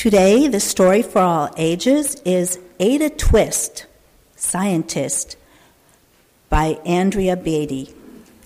Today, the story for all ages is Ada Twist, Scientist, by Andrea Beatty.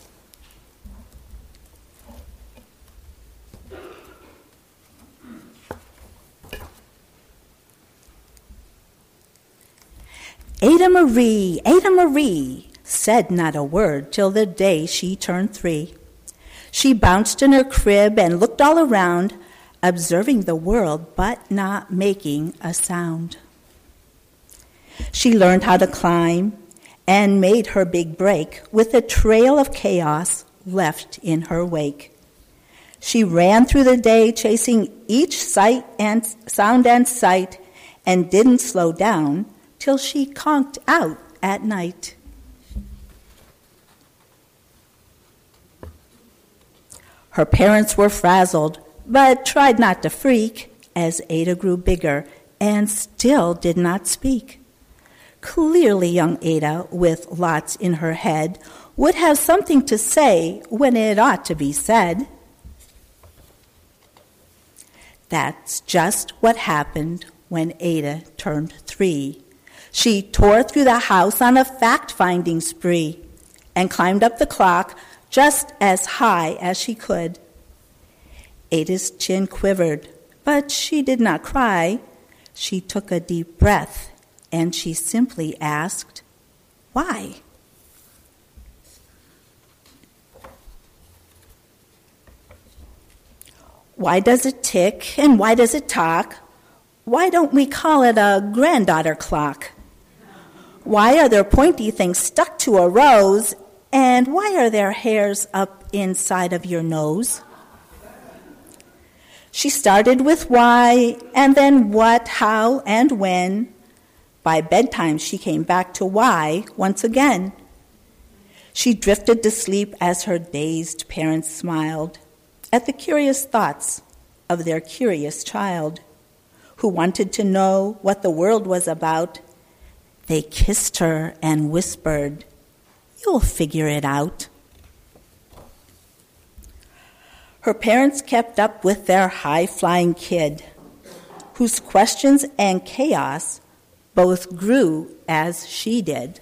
Ada Marie, said not a word till the day she turned 3. She bounced in her crib and looked all around, observing the world but not making a sound. She learned how to climb and made her big break with a trail of chaos left in her wake. She ran through the day chasing each sight and sound and sight and didn't slow down till she conked out at night. Her parents were frazzled, but tried not to freak as Ada grew bigger and still did not speak. Clearly young Ada, with lots in her head, would have something to say when it ought to be said. That's just what happened when Ada turned 3. She tore through the house on a fact-finding spree and climbed up the clock just as high as she could. Ada's chin quivered, but she did not cry. She took a deep breath, and she simply asked, "Why?" Why does it tick, and why does it talk? Why don't we call it a granddaughter clock? Why are there pointy things stuck to a rose, and why are there hairs up inside of your nose? She started with why, and then what, how, and when. By bedtime, she came back to why once again. She drifted to sleep as her dazed parents smiled at the curious thoughts of their curious child, who wanted to know what the world was about. They kissed her and whispered, "You'll figure it out." Her parents kept up with their high-flying kid, whose questions and chaos both grew as she did.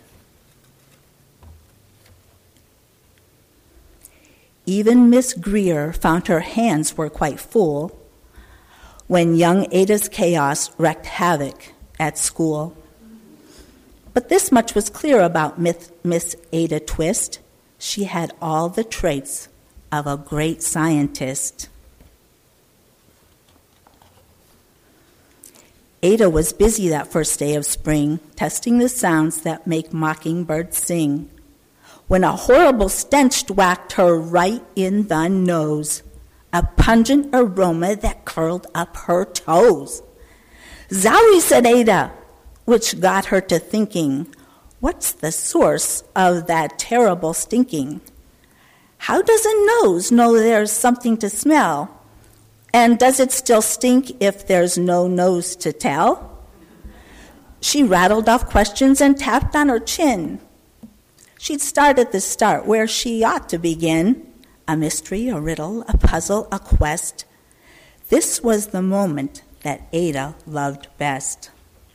Even Miss Greer found her hands were quite full when young Ada's chaos wreaked havoc at school. But this much was clear about Miss Ada Twist. She had all the traits of a great scientist. Ada was busy that first day of spring, testing the sounds that make mockingbirds sing, when a horrible stench whacked her right in the nose, a pungent aroma that curled up her toes. "Zowie," said Ada, which got her to thinking, what's the source of that terrible stinking? How does a nose know there's something to smell? And does it still stink if there's no nose to tell? She rattled off questions and tapped on her chin. She'd start at the start where she ought to begin. A mystery, a riddle, a puzzle, a quest. This was the moment that Ada loved best.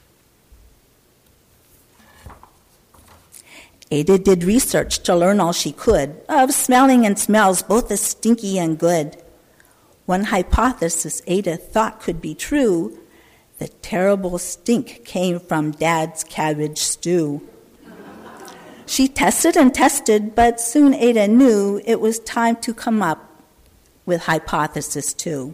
Ada did research to learn all she could of smelling and smells, both as stinky and good. One hypothesis Ada thought could be true: the terrible stink came from Dad's cabbage stew. She tested and tested, but soon Ada knew it was time to come up with hypothesis 2.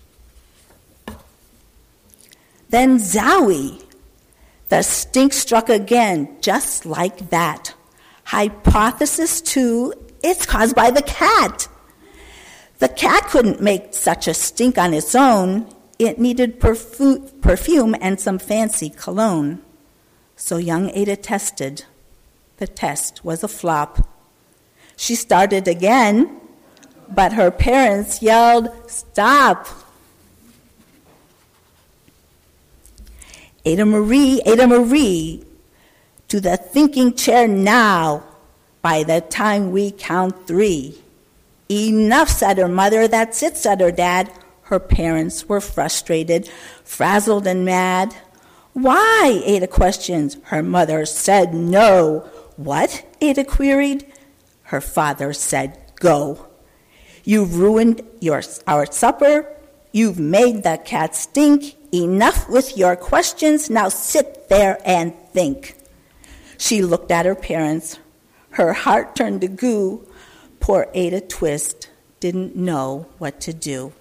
Then zowie! The stink struck again, just like that. Hypothesis 2, it's caused by the cat. The cat couldn't make such a stink on its own. It needed perfume and some fancy cologne. So young Ada tested. The test was a flop. She started again, but her parents yelled, "Stop!" Ada Marie, to the thinking chair now. By the time we count 3. "Enough," said her mother. "That's it," said her dad. Her parents were frustrated, frazzled, and mad. "Why?" Ada questioned. Her mother said no. "What?" Ada queried. Her father said, "Go. You've ruined our supper. You've made the cat stink. Enough with your questions. Now sit there and think." She looked at her parents. Her heart turned to goo. Poor Ada Twist didn't know what to do.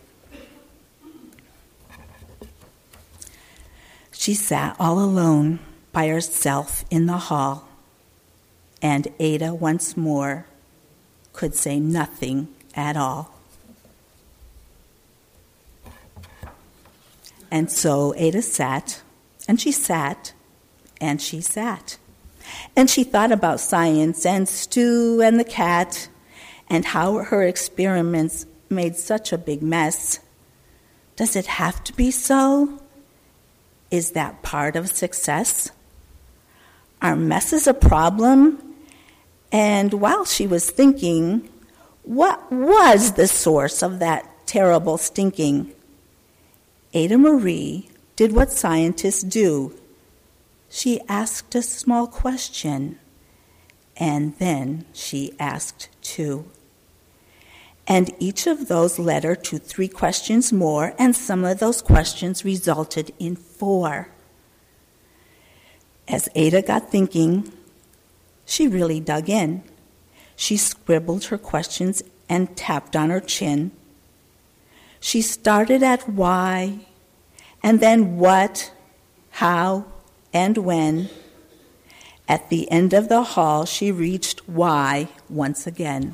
She sat all alone by herself in the hall, and Ada once more could say nothing at all. And so Ada sat, and she sat, and she sat. And she thought about science and Stu and the cat and how her experiments made such a big mess. Does it have to be so? Is that part of success? Are messes a problem? And while she was thinking, what was the source of that terrible stinking? Ada Marie did what scientists do. She asked a small question, and then she asked two. And each of those led her to 3 questions more, and some of those questions resulted in 4. As Ada got thinking, she really dug in. She scribbled her questions and tapped on her chin. She started at why, and then what, how, and when. At the end of the hall, she reached why once again.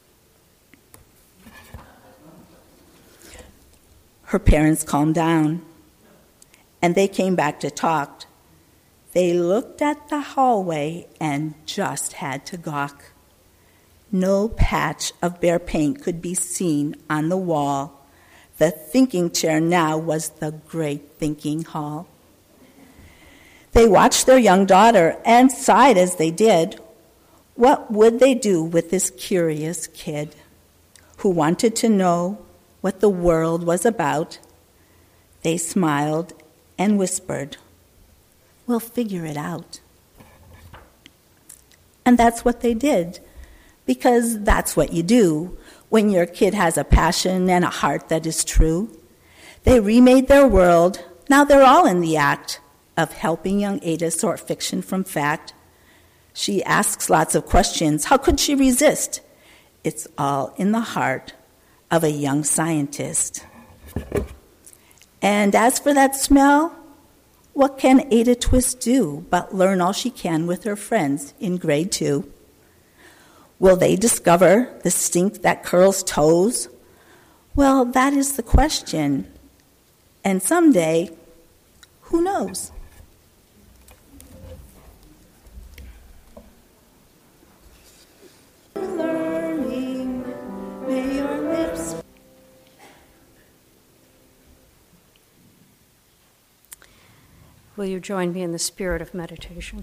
Her parents calmed down, and they came back to talk. They looked at the hallway and just had to gawk. No patch of bare paint could be seen on the wall. The thinking chair now was the great thinking hall. They watched their young daughter and sighed as they did. What would they do with this curious kid who wanted to know what the world was about? They smiled and whispered, "We'll figure it out." And that's what they did, because that's what you do when your kid has a passion and a heart that is true. They remade their world. Now they're all in the act of helping young Ada sort fiction from fact. She asks lots of questions. How could she resist? It's all in the heart of a young scientist. And as for that smell, what can Ada Twist do but learn all she can with her friends in grade 2? Will they discover the stink that curls toes? Well, that is the question. And someday, who knows? Learning, may your lips. Will you join me in the spirit of meditation?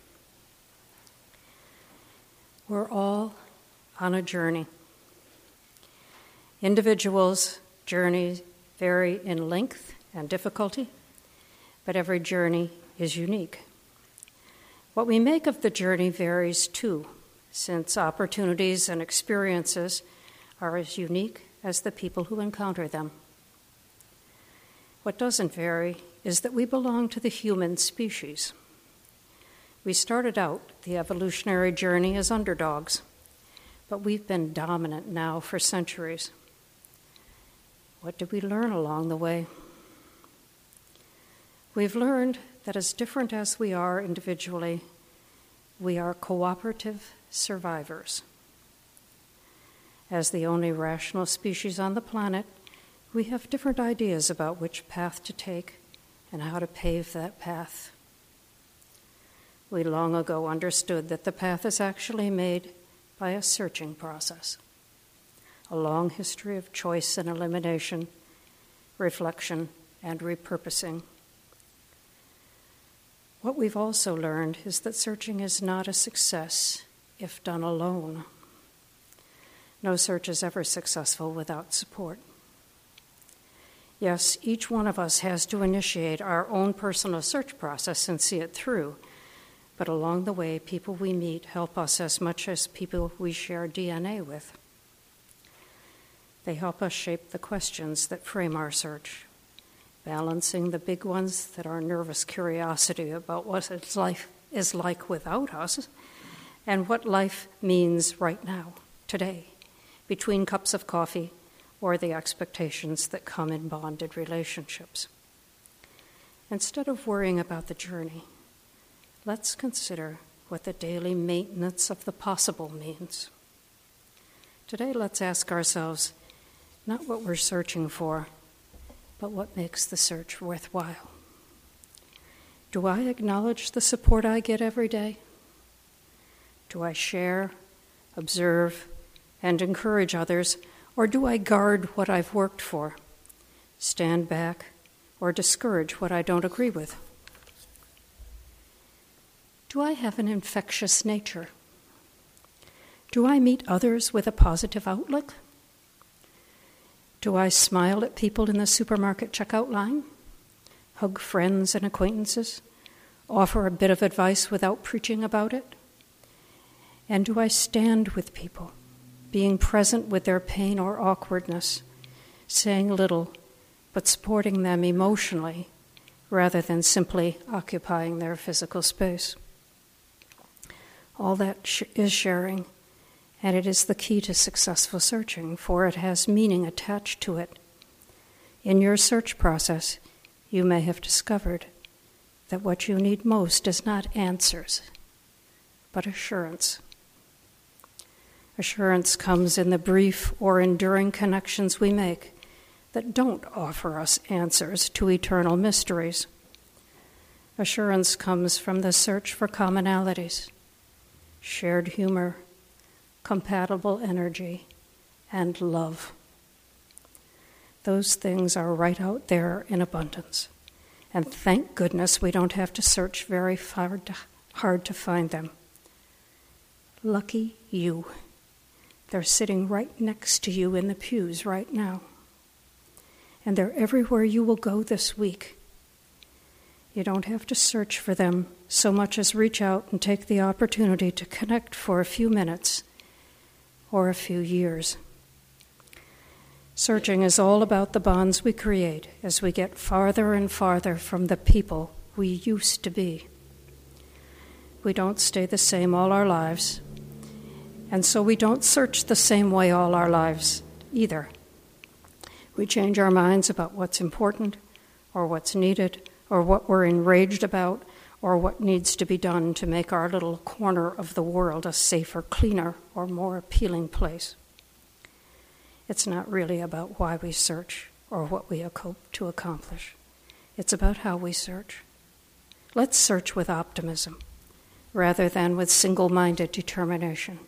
We're all on a journey. Individuals' journeys vary in length and difficulty, but every journey is unique. What we make of the journey varies too, since opportunities and experiences are as unique as the people who encounter them. What doesn't vary is that we belong to the human species. We started out the evolutionary journey as underdogs, but we've been dominant now for centuries. What did we learn along the way? We've learned that as different as we are individually, we are cooperative survivors. As the only rational species on the planet, we have different ideas about which path to take and how to pave that path. We long ago understood that the path is actually made by a searching process, a long history of choice and elimination, reflection and repurposing. What we've also learned is that searching is not a success if done alone. No search is ever successful without support. Yes, each one of us has to initiate our own personal search process and see it through. But along the way, people we meet help us as much as people we share DNA with. They help us shape the questions that frame our search, balancing the big ones that are nervous curiosity about what life is like without us and what life means right now, today, between cups of coffee or the expectations that come in bonded relationships. Instead of worrying about the journey, let's consider what the daily maintenance of the possible means. Today, let's ask ourselves not what we're searching for, but what makes the search worthwhile. Do I acknowledge the support I get every day? Do I share, observe, and encourage others, or do I guard what I've worked for, stand back, or discourage what I don't agree with? Do I have an infectious nature? Do I meet others with a positive outlook? Do I smile at people in the supermarket checkout line, hug friends and acquaintances, offer a bit of advice without preaching about it? And do I stand with people, being present with their pain or awkwardness, saying little, but supporting them emotionally rather than simply occupying their physical space? All that is sharing, and it is the key to successful searching, for it has meaning attached to it. In your search process, you may have discovered that what you need most is not answers, but assurance. Assurance comes in the brief or enduring connections we make that don't offer us answers to eternal mysteries. Assurance comes from the search for commonalities, shared humor, compatible energy, and love. Those things are right out there in abundance, and thank goodness we don't have to search very hard to find them. Lucky you. They're sitting right next to you in the pews right now. And they're everywhere you will go this week. You don't have to search for them so much as reach out and take the opportunity to connect for a few minutes or a few years. Searching is all about the bonds we create as we get farther and farther from the people we used to be. We don't stay the same all our lives, and so we don't search the same way all our lives either. We change our minds about what's important or what's needed or what we're enraged about or what needs to be done to make our little corner of the world a safer, cleaner, or more appealing place. It's not really about why we search or what we hope to accomplish. It's about how we search. Let's search with optimism rather than with single-minded determination.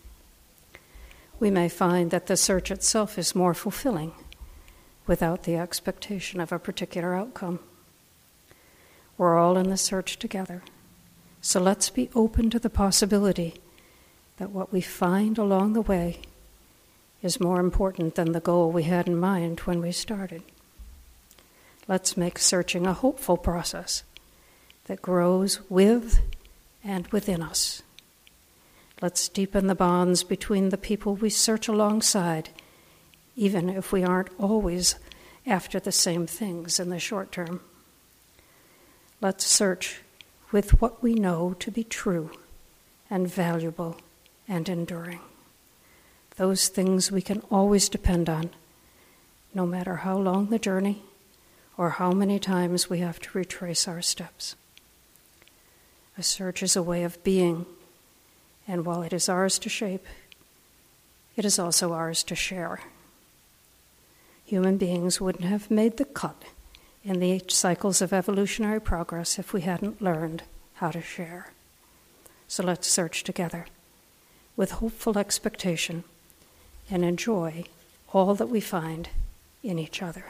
We may find that the search itself is more fulfilling without the expectation of a particular outcome. We're all in the search together, so let's be open to the possibility that what we find along the way is more important than the goal we had in mind when we started. Let's make searching a hopeful process that grows with and within us. Let's deepen the bonds between the people we search alongside, even if we aren't always after the same things in the short term. Let's search with what we know to be true and valuable and enduring. Those things we can always depend on, no matter how long the journey or how many times we have to retrace our steps. A search is a way of being, and while it is ours to shape, it is also ours to share. Human beings wouldn't have made the cut in the cycles of evolutionary progress if we hadn't learned how to share. So let's search together with hopeful expectation and enjoy all that we find in each other.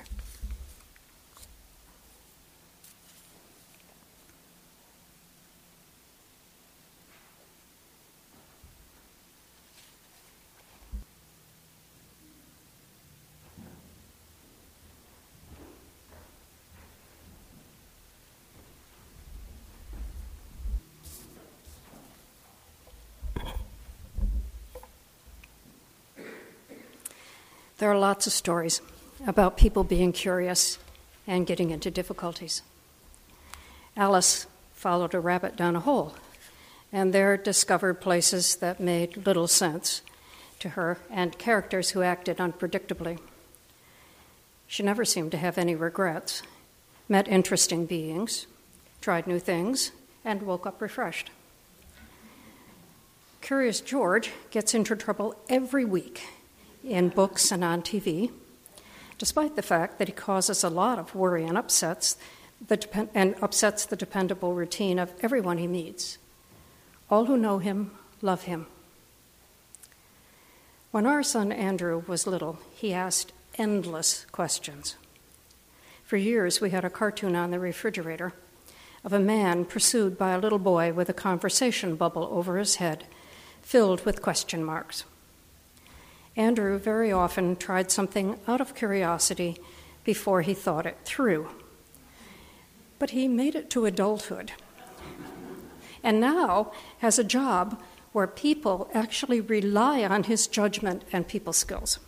There are lots of stories about people being curious and getting into difficulties. Alice followed a rabbit down a hole, and there discovered places that made little sense to her and characters who acted unpredictably. She never seemed to have any regrets, met interesting beings, tried new things, and woke up refreshed. Curious George gets into trouble every week in books and on TV, despite the fact that he causes a lot of worry and upsets the dependable routine of everyone he meets. All who know him love him. When our son Andrew was little, he asked endless questions. For years, we had a cartoon on the refrigerator of a man pursued by a little boy with a conversation bubble over his head, filled with question marks. Andrew very often tried something out of curiosity before he thought it through. But he made it to adulthood, and now has a job where people actually rely on his judgment and people skills.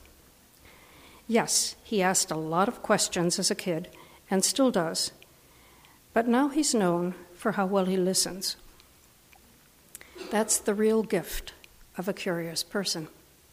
Yes, he asked a lot of questions as a kid, and still does, but now he's known for how well he listens. That's the real gift of a curious person.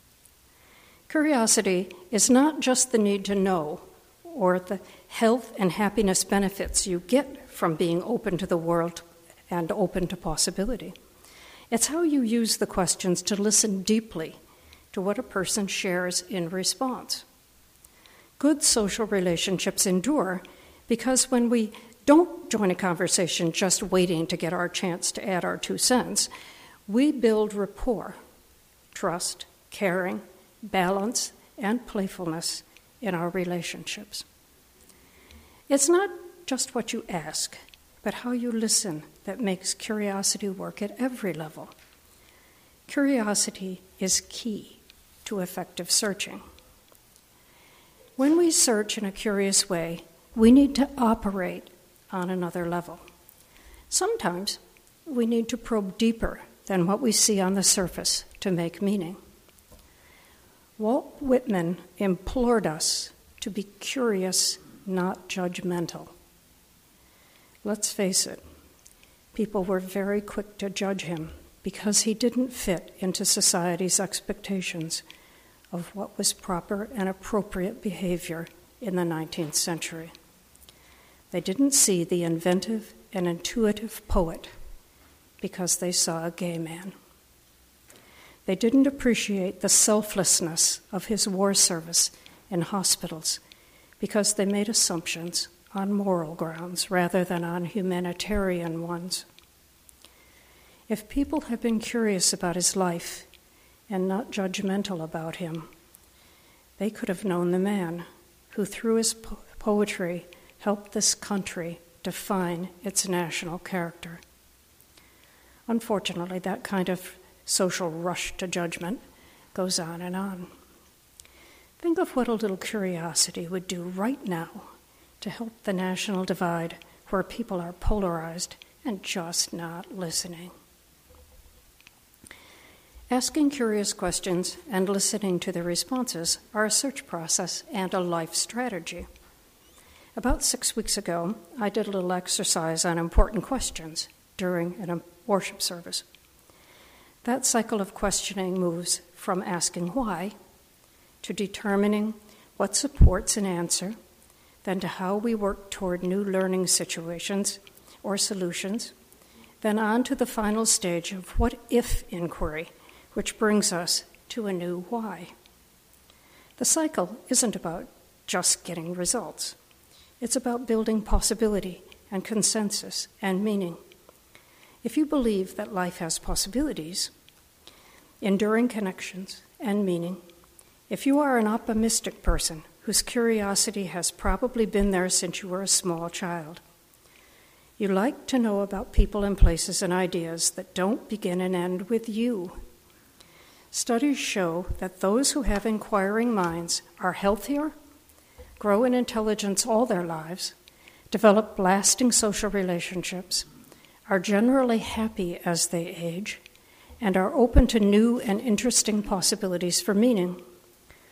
Curiosity is not just the need to know or the health and happiness benefits you get from being open to the world and open to possibility. It's how you use the questions to listen deeply to what a person shares in response. Good social relationships endure because when we don't join a conversation just waiting to get our chance to add our 2 cents, we build rapport, trust, caring, balance, and playfulness in our relationships. It's not just what you ask, but how you listen that makes curiosity work at every level. Curiosity is key to effective searching. When we search in a curious way, we need to operate on another level. Sometimes we need to probe deeper than what we see on the surface to make meaning. Walt Whitman implored us to be curious, not judgmental. Let's face it, people were very quick to judge him because he didn't fit into society's expectations of what was proper and appropriate behavior in the 19th century. They didn't see the inventive and intuitive poet because they saw a gay man. They didn't appreciate the selflessness of his war service in hospitals because they made assumptions on moral grounds rather than on humanitarian ones. If people had been curious about his life and not judgmental about him, they could have known the man who, through his poetry, helped this country define its national character. Unfortunately, that kind of social rush to judgment goes on and on. Think of what a little curiosity would do right now to help the national divide where people are polarized and just not listening. Asking curious questions and listening to their responses are a search process and a life strategy. About 6 weeks ago, I did a little exercise on important questions during a worship service. That cycle of questioning moves from asking why to determining what supports an answer, then to how we work toward new learning situations or solutions, then on to the final stage of what-if inquiry, which brings us to a new why. The cycle isn't about just getting results. It's about building possibility and consensus and meaning. If you believe that life has possibilities, enduring connections, and meaning, if you are an optimistic person whose curiosity has probably been there since you were a small child, you like to know about people and places and ideas that don't begin and end with you. Studies show that those who have inquiring minds are healthier, grow in intelligence all their lives, develop lasting social relationships, are generally happy as they age, and are open to new and interesting possibilities for meaning.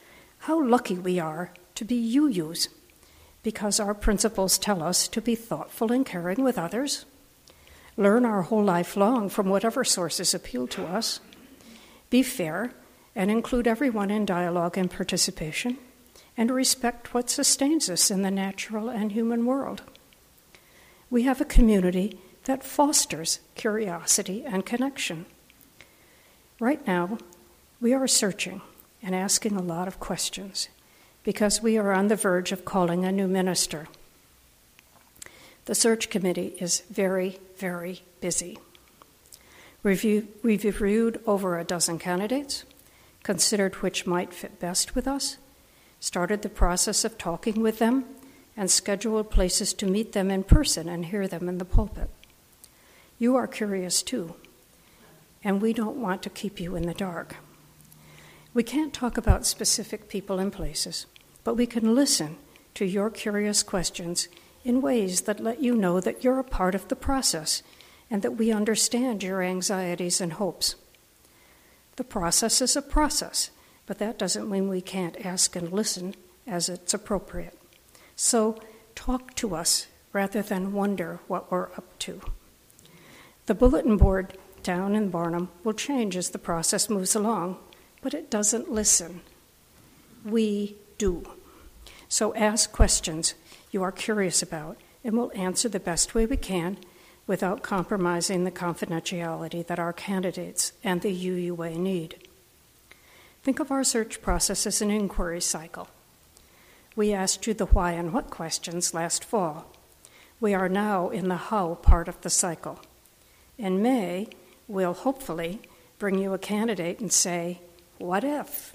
How lucky we are to be UUs, because our principles tell us to be thoughtful and caring with others, learn our whole life long from whatever sources appeal to us, be fair and include everyone in dialogue and participation, and respect what sustains us in the natural and human world. We have a community that fosters curiosity and connection. Right now, we are searching and asking a lot of questions because we are on the verge of calling a new minister. The search committee is very, very busy. We've reviewed over a dozen candidates, considered which might fit best with us, started the process of talking with them, and scheduled places to meet them in person and hear them in the pulpit. You are curious too, and we don't want to keep you in the dark. We can't talk about specific people and places, but we can listen to your curious questions in ways that let you know that you're a part of the process and that we understand your anxieties and hopes. The process is a process, but that doesn't mean we can't ask and listen as it's appropriate. So talk to us rather than wonder what we're up to. The bulletin board down in Barnum will change as the process moves along, but it doesn't listen. We do. So ask questions you are curious about, and we'll answer the best way we can without compromising the confidentiality that our candidates and the UUA need. Think of our search process as an inquiry cycle. We asked you the why and what questions last fall. We are now in the how part of the cycle. In May, we'll hopefully bring you a candidate and say, what if?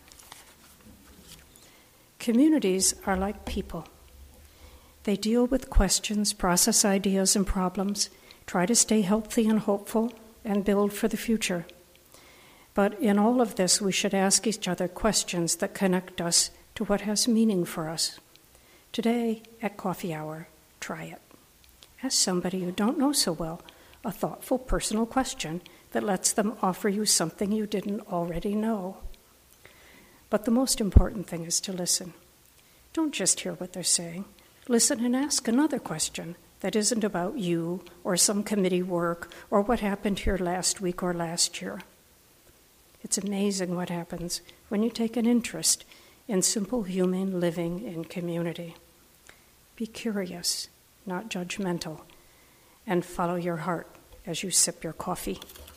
Communities are like people. They deal with questions, process ideas and problems, try to stay healthy and hopeful, and build for the future. But in all of this, we should ask each other questions that connect us to what has meaning for us. Today, at coffee hour, try it. Ask somebody you don't know so well a thoughtful, personal question that lets them offer you something you didn't already know. But the most important thing is to listen. Don't just hear what they're saying. Listen and ask another question that isn't about you or some committee work or what happened here last week or last year. It's amazing what happens when you take an interest in simple human living in community. Be curious, not judgmental, and follow your heart as you sip your coffee.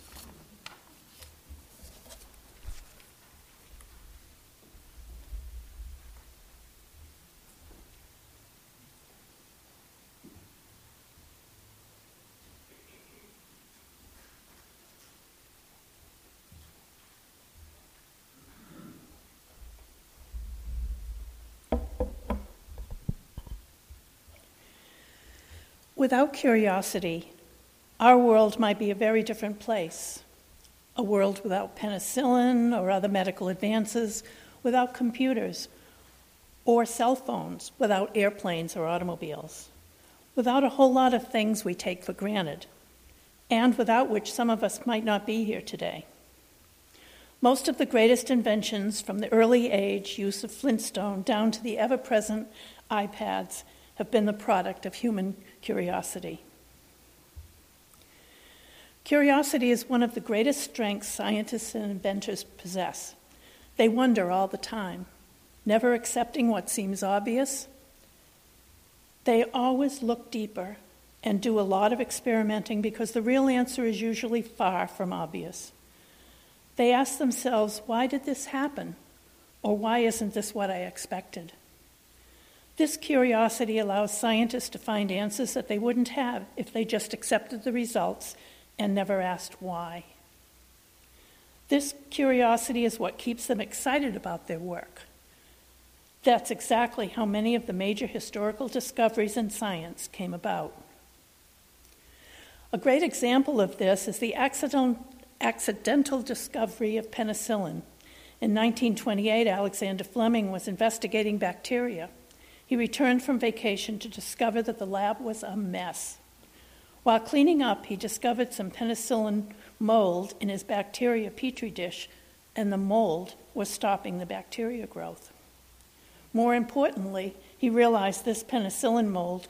Without curiosity, our world might be a very different place. A world without penicillin or other medical advances, without computers or cell phones, without airplanes or automobiles, without a whole lot of things we take for granted, and without which some of us might not be here today. Most of the greatest inventions, from the early age use of Flintstone down to the ever-present iPads, have been the product of human curiosity. Curiosity is one of the greatest strengths scientists and inventors possess. They wonder all the time, never accepting what seems obvious. They always look deeper and do a lot of experimenting because the real answer is usually far from obvious. They ask themselves, why did this happen? Or why isn't this what I expected? This curiosity allows scientists to find answers that they wouldn't have if they just accepted the results and never asked why. This curiosity is what keeps them excited about their work. That's exactly how many of the major historical discoveries in science came about. A great example of this is the accidental discovery of penicillin. In 1928, Alexander Fleming was investigating bacteria. He returned from vacation to discover that the lab was a mess. While cleaning up, he discovered some penicillin mold in his bacteria petri dish, and the mold was stopping the bacteria growth. More importantly, he realized this penicillin mold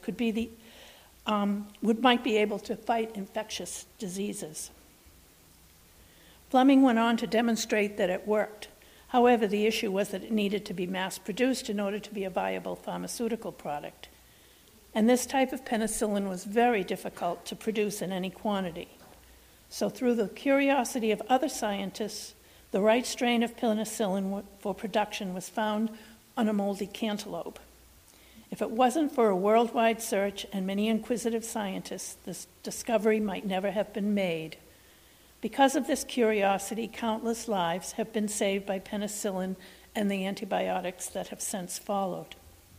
might be able to fight infectious diseases. Fleming went on to demonstrate that it worked. However, the issue was that it needed to be mass-produced in order to be a viable pharmaceutical product. And this type of penicillin was very difficult to produce in any quantity. So through the curiosity of other scientists, the right strain of penicillin for production was found on a moldy cantaloupe. If it wasn't for a worldwide search and many inquisitive scientists, this discovery might never have been made. Because of this curiosity, countless lives have been saved by penicillin and the antibiotics that have since followed.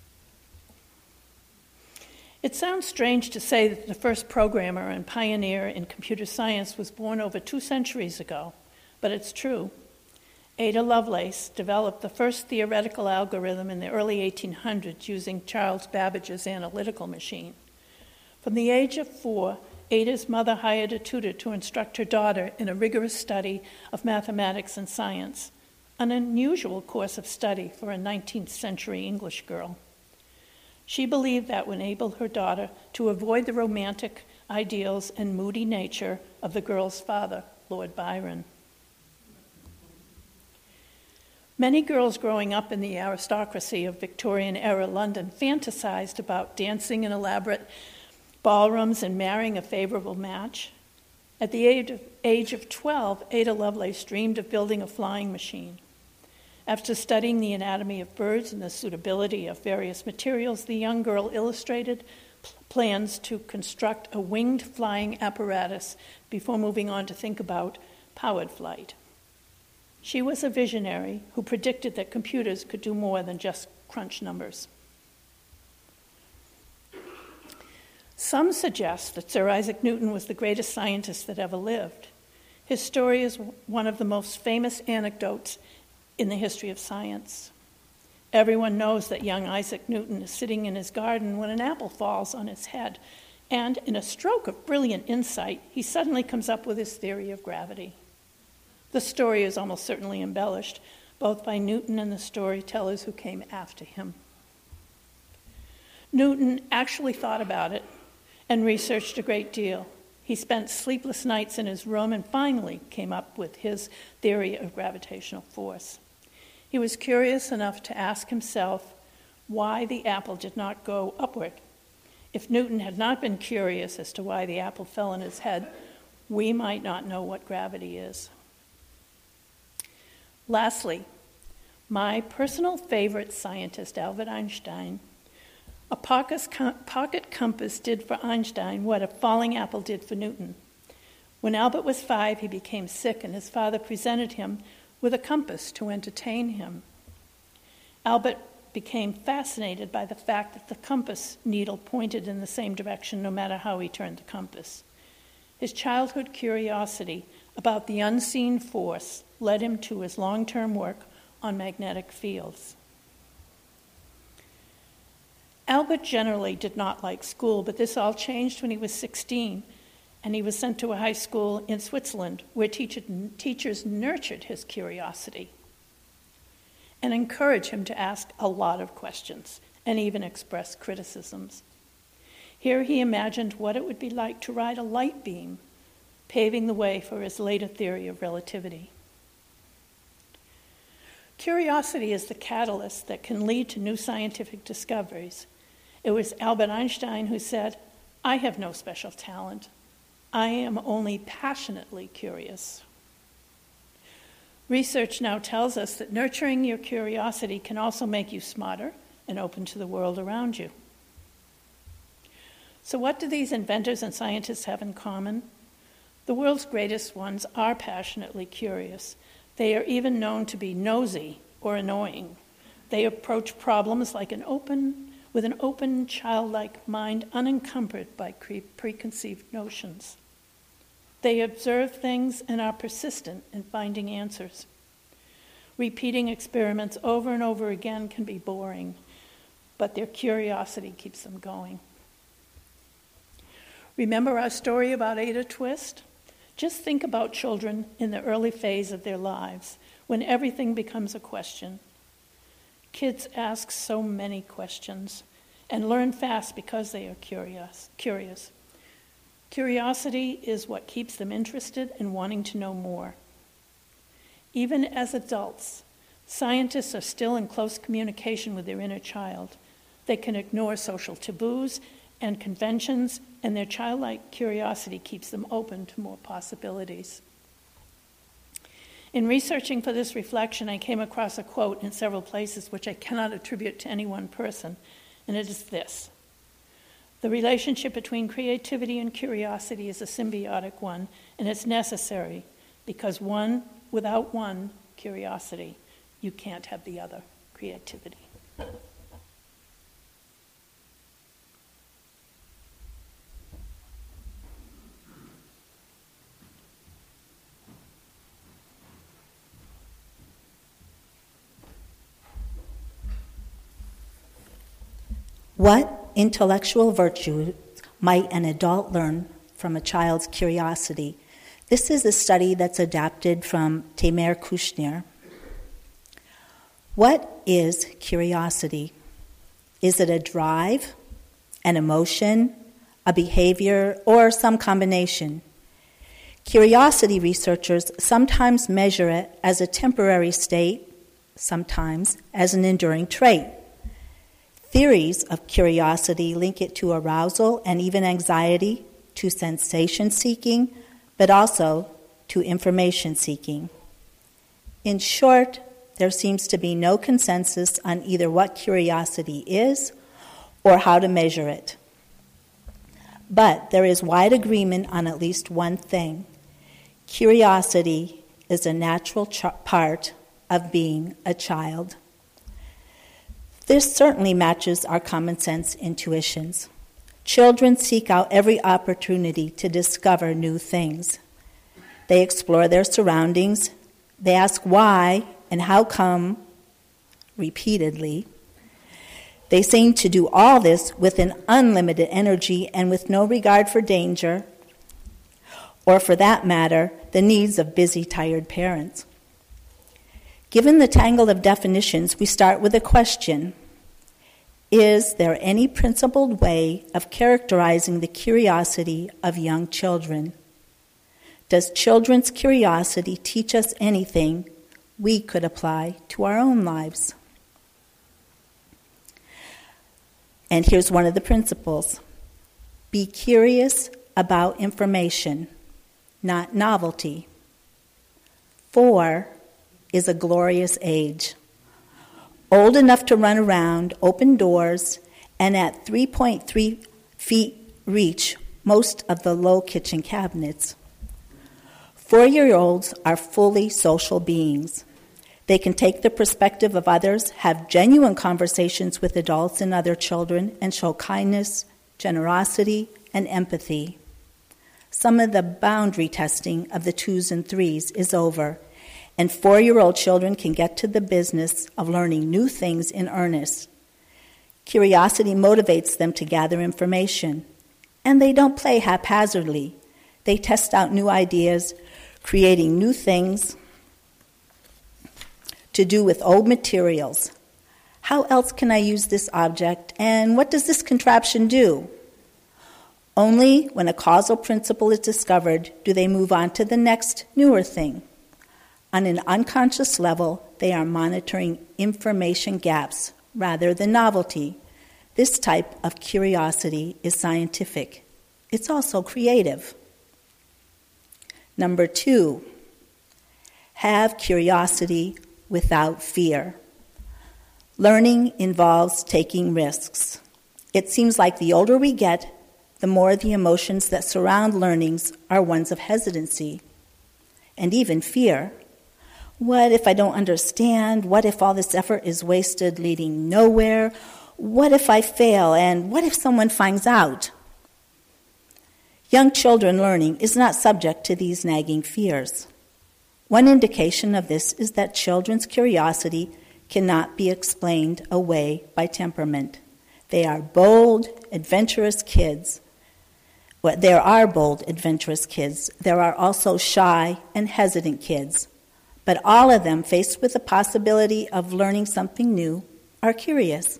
It sounds strange to say that the first programmer and pioneer in computer science was born over 2 centuries ago, but it's true. Ada Lovelace developed the first theoretical algorithm in the early 1800s using Charles Babbage's analytical machine. From the age of 4, Ada's mother hired a tutor to instruct her daughter in a rigorous study of mathematics and science, an unusual course of study for a 19th century English girl. She believed that would enable her daughter to avoid the romantic ideals and moody nature of the girl's father, Lord Byron. Many girls growing up in the aristocracy of Victorian-era London fantasized about dancing in elaborate ballrooms and marrying a favorable match. At the age of 12, Ada Lovelace dreamed of building a flying machine. After studying the anatomy of birds and the suitability of various materials, the young girl illustrated plans to construct a winged flying apparatus before moving on to think about powered flight. She was a visionary who predicted that computers could do more than just crunch numbers. Some suggest that Sir Isaac Newton was the greatest scientist that ever lived. His story is one of the most famous anecdotes in the history of science. Everyone knows that young Isaac Newton is sitting in his garden when an apple falls on his head, and in a stroke of brilliant insight, he suddenly comes up with his theory of gravity. The story is almost certainly embellished, both by Newton and the storytellers who came after him. Newton actually thought about it and researched a great deal. He spent sleepless nights in his room and finally came up with his theory of gravitational force. He was curious enough to ask himself why the apple did not go upward. If Newton had not been curious as to why the apple fell on his head, we might not know what gravity is. Lastly, my personal favorite scientist, Albert Einstein. A pocket compass did for Einstein what a falling apple did for Newton. When Albert was 5, he became sick, and his father presented him with a compass to entertain him. Albert became fascinated by the fact that the compass needle pointed in the same direction no matter how he turned the compass. His childhood curiosity about the unseen force led him to his long-term work on magnetic fields. Albert generally did not like school, but this all changed when he was 16, and he was sent to a high school in Switzerland where teachers nurtured his curiosity and encouraged him to ask a lot of questions and even express criticisms. Here he imagined what it would be like to ride a light beam, paving the way for his later theory of relativity. Curiosity is the catalyst that can lead to new scientific discoveries. It was Albert Einstein who said, "I have no special talent. I am only passionately curious." Research now tells us that nurturing your curiosity can also make you smarter and open to the world around you. So what do these inventors and scientists have in common? The world's greatest ones are passionately curious. They are even known to be nosy or annoying. They approach problems with an open, childlike mind unencumbered by preconceived notions. They observe things and are persistent in finding answers. Repeating experiments over and over again can be boring, but their curiosity keeps them going. Remember our story about Ada Twist? Just think about children in the early phase of their lives, when everything becomes a question. Kids ask so many questions and learn fast because they are curious. Curiosity is what keeps them interested and wanting to know more. Even as adults, scientists are still in close communication with their inner child. They can ignore social taboos and conventions, and their childlike curiosity keeps them open to more possibilities. In researching for this reflection, I came across a quote in several places which I cannot attribute to any one person, and it is this: "The relationship between creativity and curiosity is a symbiotic one, and it's necessary, because without one, curiosity, you can't have the other, creativity." What intellectual virtue might an adult learn from a child's curiosity? This is a study that's adapted from Tamer Kushnir. What is curiosity? Is it a drive, an emotion, a behavior, or some combination? Curiosity researchers sometimes measure it as a temporary state, sometimes as an enduring trait. Theories of curiosity link it to arousal and even anxiety, to sensation seeking, but also to information seeking. In short, there seems to be no consensus on either what curiosity is or how to measure it. But there is wide agreement on at least one thing. Curiosity is a natural part of being a child. This certainly matches our common sense intuitions. Children seek out every opportunity to discover new things. They explore their surroundings. They ask why and how come repeatedly. They seem to do all this with an unlimited energy and with no regard for danger, or for that matter, the needs of busy, tired parents. Given the tangle of definitions, we start with a question. Is there any principled way of characterizing the curiosity of young children? Does children's curiosity teach us anything we could apply to our own lives? And here's one of the principles. Be curious about information, not novelty. 4 is a glorious age. Old enough to run around, open doors, and at 3.3 feet reach most of the low kitchen cabinets. 4-year-olds are fully social beings. They can take the perspective of others, have genuine conversations with adults and other children, and show kindness, generosity, and empathy. Some of the boundary testing of the 2s and 3s is over, and 4-year-old children can get to the business of learning new things in earnest. Curiosity motivates them to gather information, and they don't play haphazardly. They test out new ideas, creating new things to do with old materials. How else can I use this object, and what does this contraption do? Only when a causal principle is discovered do they move on to the next, newer thing. On an unconscious level, they are monitoring information gaps rather than novelty. This type of curiosity is scientific. It's also creative. Number 2, have curiosity without fear. Learning involves taking risks. It seems like the older we get, the more the emotions that surround learnings are ones of hesitancy and even fear. What if I don't understand? What if all this effort is wasted leading nowhere? What if I fail? And what if someone finds out? Young children learning is not subject to these nagging fears. One indication of this is that children's curiosity cannot be explained away by temperament. They are bold, adventurous kids. Well, there are bold, adventurous kids. There are also shy and hesitant kids. But all of them, faced with the possibility of learning something new, are curious.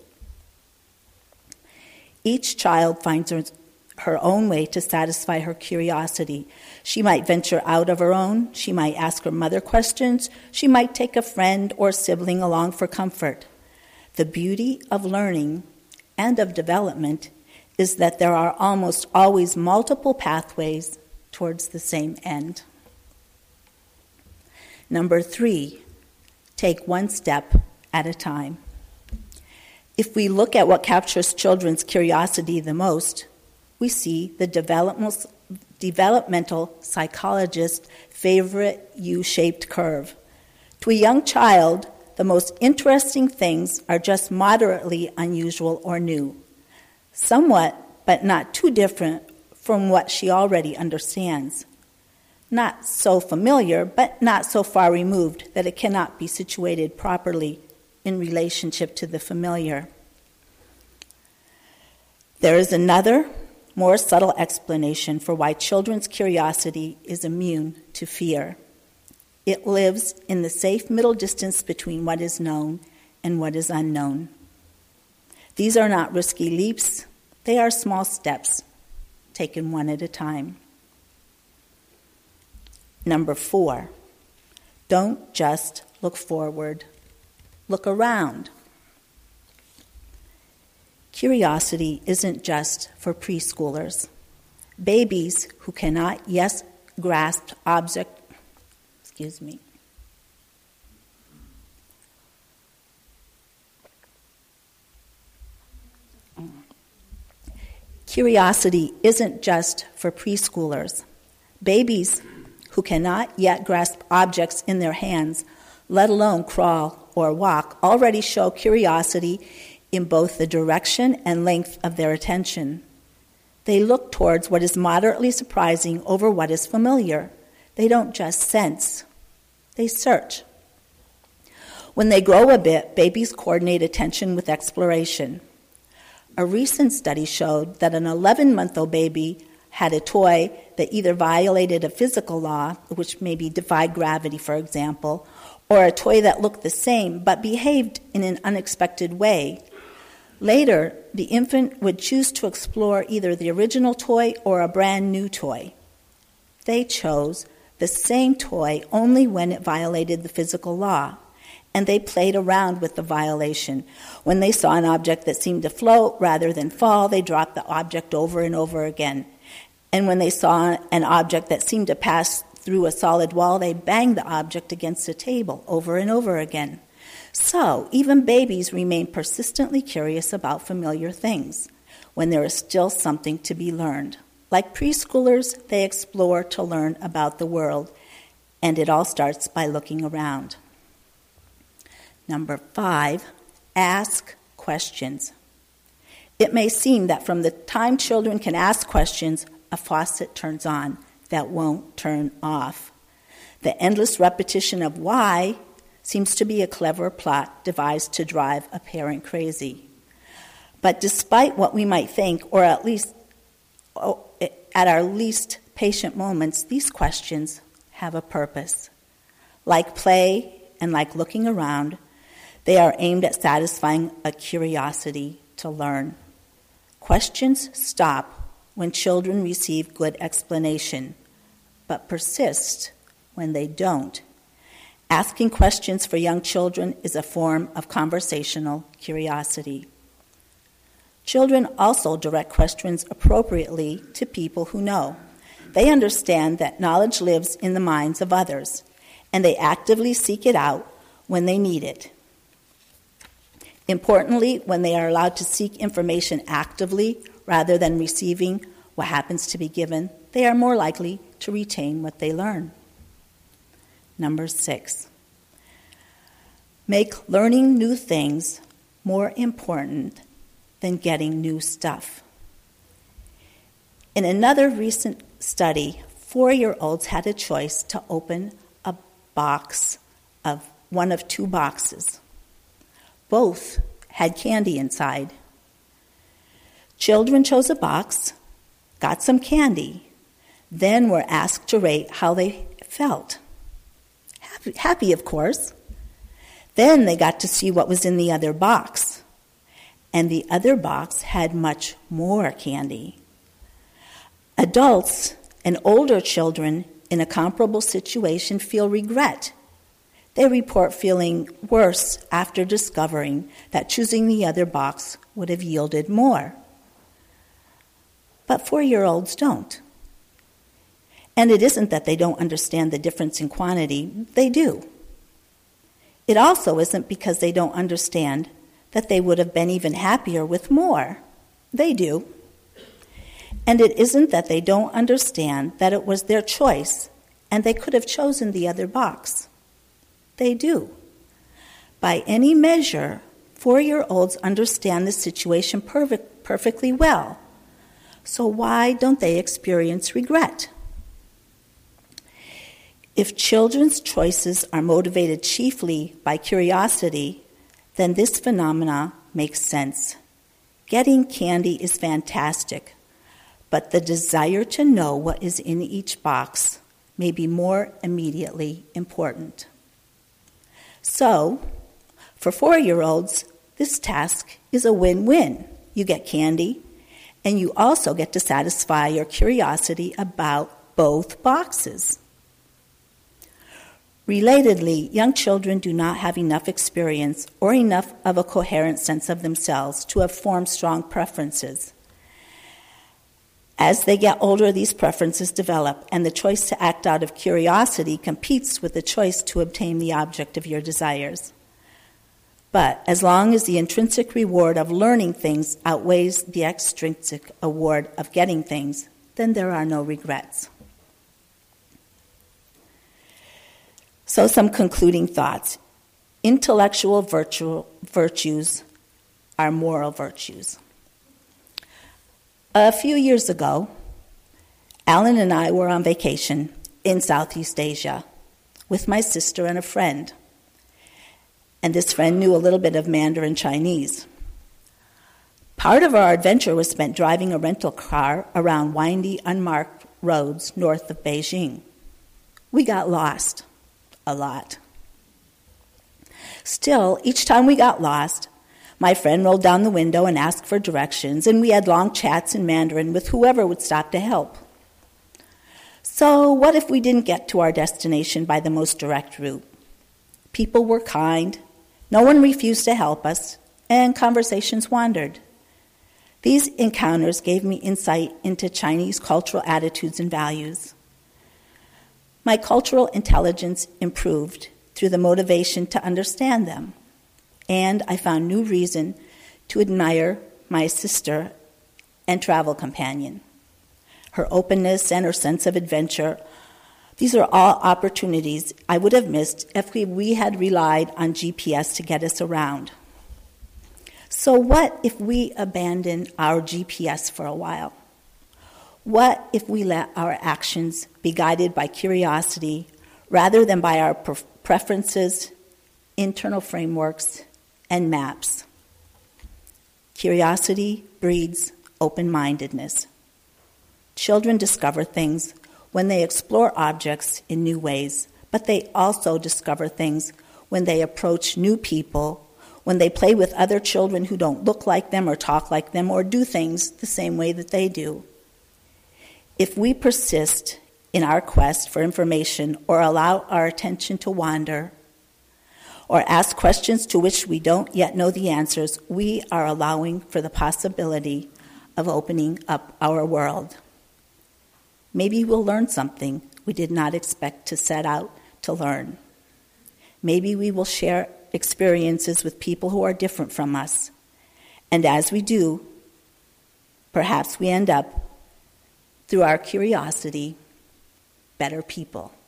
Each child finds her own way to satisfy her curiosity. She might venture out of her own. She might ask her mother questions. She might take a friend or sibling along for comfort. The beauty of learning and of development is that there are almost always multiple pathways towards the same end. Number 3, take one step at a time. If we look at what captures children's curiosity the most, we see the developmental psychologist's favorite U-shaped curve. To a young child, the most interesting things are just moderately unusual or new, somewhat but not too different from what she already understands. Not so familiar, but not so far removed that it cannot be situated properly in relationship to the familiar. There is another, more subtle explanation for why children's curiosity is immune to fear. It lives in the safe middle distance between what is known and what is unknown. These are not risky leaps, they are small steps, taken one at a time. Number 4, don't just look forward, look around. Curiosity isn't just for preschoolers. Babies who cannot yet grasp Curiosity isn't just for preschoolers. Babies who cannot yet grasp objects in their hands, let alone crawl or walk, already show curiosity in both the direction and length of their attention. They look towards what is moderately surprising over what is familiar. They don't just sense, they search. When they grow a bit, babies coordinate attention with exploration. A recent study showed that an 11-month-old baby had a toy that either violated a physical law, which maybe defied gravity, for example, or a toy that looked the same but behaved in an unexpected way. Later, the infant would choose to explore either the original toy or a brand new toy. They chose the same toy only when it violated the physical law, and they played around with the violation. When they saw an object that seemed to float rather than fall, they dropped the object over and over again. And when they saw an object that seemed to pass through a solid wall, they banged the object against a table over and over again. So, even babies remain persistently curious about familiar things when there is still something to be learned. Like preschoolers, they explore to learn about the world, and it all starts by looking around. Number 5, ask questions. It may seem that from the time children can ask questions, a faucet turns on that won't turn off. The endless repetition of why seems to be a clever plot devised to drive a parent crazy. But despite what we might think, or at least at our least patient moments, these questions have a purpose. Like play and like looking around, they are aimed at satisfying a curiosity to learn. Questions stop when children receive good explanation, but persist when they don't. Asking questions for young children is a form of conversational curiosity. Children also direct questions appropriately to people who know. They understand that knowledge lives in the minds of others, and they actively seek it out when they need it. Importantly, when they are allowed to seek information actively rather than receiving what happens to be given, they are more likely to retain what they learn. Number 6, make learning new things more important than getting new stuff. In another recent study, 4-year-olds had a choice to open a box of one of 2 boxes. Both had candy inside. Children chose a box, got some candy, then were asked to rate how they felt. Happy, of course. Then they got to see what was in the other box. And the other box had much more candy. Adults and older children in a comparable situation feel regret. They report feeling worse after discovering that choosing the other box would have yielded more. But 4-year-olds don't. And it isn't that they don't understand the difference in quantity. They do. It also isn't because they don't understand that they would have been even happier with more. They do. And it isn't that they don't understand that it was their choice and they could have chosen the other box. They do. By any measure, 4-year-olds understand the situation perfectly well. So why don't they experience regret? If children's choices are motivated chiefly by curiosity, then this phenomena makes sense. Getting candy is fantastic, but the desire to know what is in each box may be more immediately important. So, for 4-year-olds, this task is a win-win. You get candy, and you also get to satisfy your curiosity about both boxes. Relatedly, young children do not have enough experience or enough of a coherent sense of themselves to have formed strong preferences. As they get older, these preferences develop, and the choice to act out of curiosity competes with the choice to obtain the object of your desires. But as long as the intrinsic reward of learning things outweighs the extrinsic award of getting things, then there are no regrets. So some concluding thoughts. Intellectual virtues are moral virtues. A few years ago, Alan and I were on vacation in Southeast Asia with my sister and a friend. And this friend knew a little bit of Mandarin Chinese. Part of our adventure was spent driving a rental car around windy, unmarked roads north of Beijing. We got lost. A lot. Still, each time we got lost, my friend rolled down the window and asked for directions, and we had long chats in Mandarin with whoever would stop to help. So what if we didn't get to our destination by the most direct route? People were kind, no one refused to help us, and conversations wandered. These encounters gave me insight into Chinese cultural attitudes and values. My cultural intelligence improved through the motivation to understand them, and I found new reason to admire my sister and travel companion. Her openness and her sense of adventure, these are all opportunities I would have missed if we had relied on GPS to get us around. So what if we abandon our GPS for a while? What if we let our actions be guided by curiosity rather than by our preferences, internal frameworks, and maps? Curiosity breeds open-mindedness. Children discover things when they explore objects in new ways, but they also discover things when they approach new people, when they play with other children who don't look like them or talk like them or do things the same way that they do. If we persist in our quest for information or allow our attention to wander or ask questions to which we don't yet know the answers, we are allowing for the possibility of opening up our world. Maybe we'll learn something we did not expect to set out to learn. Maybe we will share experiences with people who are different from us. And as we do, perhaps we end up, through our curiosity, better people.